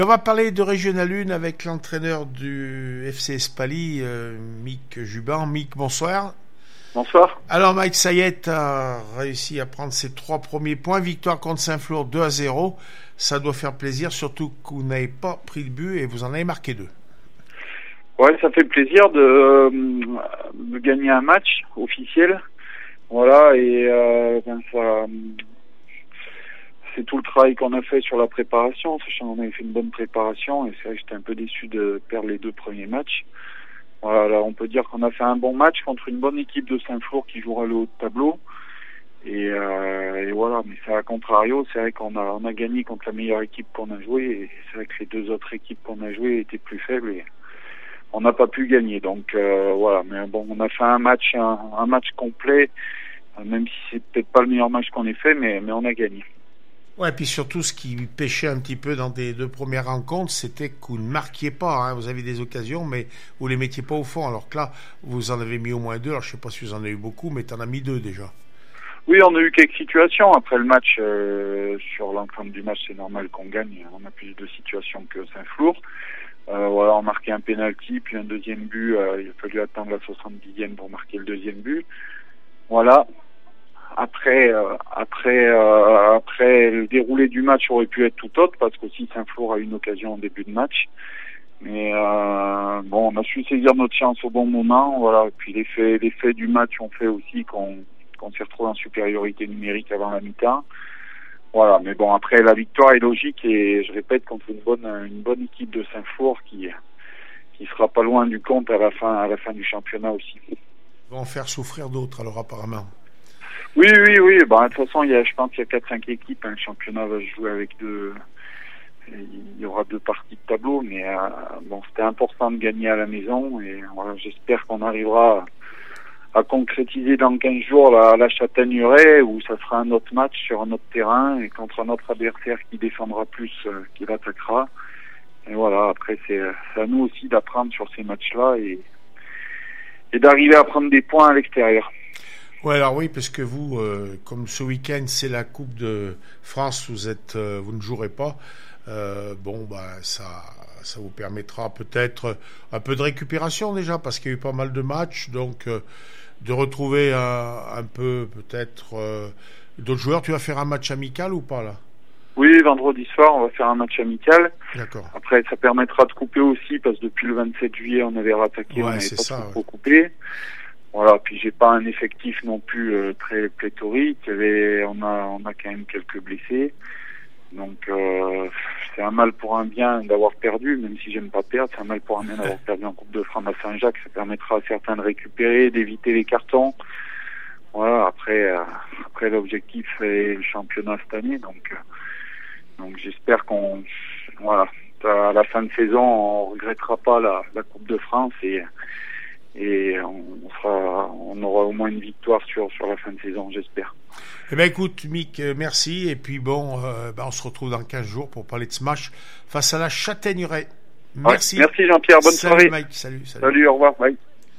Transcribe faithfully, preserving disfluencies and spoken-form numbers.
On va parler de Régional un avec l'entraîneur du F C Espaly, euh, Mick Juban. Mick, bonsoir. Bonsoir. Alors Mike, ça y est, a réussi à prendre ses trois premiers points. Victoire contre Saint-Flour deux à zéro. Ça doit faire plaisir, surtout que vous n'avez pas pris le but et vous en avez marqué deux. Ouais, ça fait plaisir de, de gagner un match officiel. Voilà, et euh, ben ça, c'est tout le travail qu'on a fait sur la préparation, sachant qu'on avait fait une bonne préparation, et c'est vrai que j'étais un peu déçu de perdre les deux premiers matchs. Voilà, là, on peut dire qu'on a fait un bon match contre une bonne équipe de Saint-Flour qui jouera le haut de tableau. Et, euh, et voilà, mais c'est à contrario, c'est vrai qu'on a, on a gagné contre la meilleure équipe qu'on a jouée, et c'est vrai que les deux autres équipes qu'on a jouées étaient plus faibles, et on n'a pas pu gagner. Donc euh, voilà, mais bon, on a fait un match, un, un match complet, même si c'est peut-être pas le meilleur match qu'on ait fait, mais, mais on a gagné. Ouais, puis surtout, ce qui pêchait un petit peu dans des deux premières rencontres, c'était que vous ne marquiez pas. Hein. Vous avez des occasions, mais vous les mettiez pas au fond. Alors que là, vous en avez mis au moins deux. Alors je sais pas si vous en avez eu beaucoup, mais tu en as mis deux déjà. Oui, on a eu quelques situations. Après le match, euh, sur l'ensemble du match, c'est normal qu'on gagne. On a plus de situations que Saint-Flour. Euh, voilà, on marquait un penalty, puis un deuxième but. Euh, il a fallu attendre la soixante-dixième pour marquer le deuxième but. Voilà. Après, euh, après, euh, après, le déroulé du match aurait pu être tout autre parce qu'aussi Saint-Flour a eu une occasion en début de match. Mais euh, bon, on a su saisir notre chance au bon moment. Voilà. Et puis les faits, les faits du match ont fait aussi qu'on, qu'on s'est retrouvé en supériorité numérique avant la mi-temps. Voilà. Mais bon, après la victoire est logique et je répète contre une bonne, une bonne équipe de Saint-Flour qui, qui sera pas loin du compte à la fin, à la fin du championnat aussi. Ils vont en faire souffrir d'autres alors apparemment. Oui, oui, oui. Bah, de toute façon, il y a, je pense qu'il y a quatre cinq équipes. Hein. Le championnat va se jouer avec deux. Il y aura deux parties de tableau, mais euh, bon, c'était important de gagner à la maison. Et voilà, j'espère qu'on arrivera à, à concrétiser dans quinze jours la, la Châtaigneraie, où ça sera un autre match sur un autre terrain et contre un autre adversaire qui défendra plus, euh, qui l'attaquera. Et voilà. Après, c'est, c'est à nous aussi d'apprendre sur ces matchs-là et, et d'arriver à prendre des points à l'extérieur. Ouais, alors oui, parce que vous, euh, comme ce week-end, c'est la Coupe de France, vous êtes, euh, vous ne jouerez pas. Euh, bon, bah, ça, ça vous permettra peut-être un peu de récupération déjà, parce qu'il y a eu pas mal de matchs, donc euh, de retrouver un, un peu peut-être euh, d'autres joueurs. Tu vas faire un match amical ou pas là? Oui, vendredi soir, on va faire un match amical. D'accord. Après, ça permettra de couper aussi, parce que depuis le vingt-sept juillet, on avait rattaqué, ouais, on n'avait pas ça, trop ouais. coupé. Voilà, puis j'ai pas un effectif non plus euh, très pléthorique. Il y avait, on a, on a quand même quelques blessés. Donc euh, c'est un mal pour un bien d'avoir perdu, même si j'aime pas perdre. C'est un mal pour un bien d'avoir perdu en Coupe de France à Saint-Jacques. Ça permettra à certains de récupérer, d'éviter les cartons. Voilà. Après, euh, après l'objectif est le championnat cette année. Donc, euh, donc j'espère qu'on, voilà, à la fin de saison, on regrettera pas la, la Coupe de France et et on sera, on aura au moins une victoire sur sur la fin de saison, j'espère. Eh ben écoute, Mick, merci. Et puis bon, euh, ben on se retrouve dans quinze jours pour parler de ce match face à la Châtaigneraie. Merci. Ouais, merci Jean-Pierre, bonne salut, soirée. Mike, salut, salut. Salut, au revoir, bye.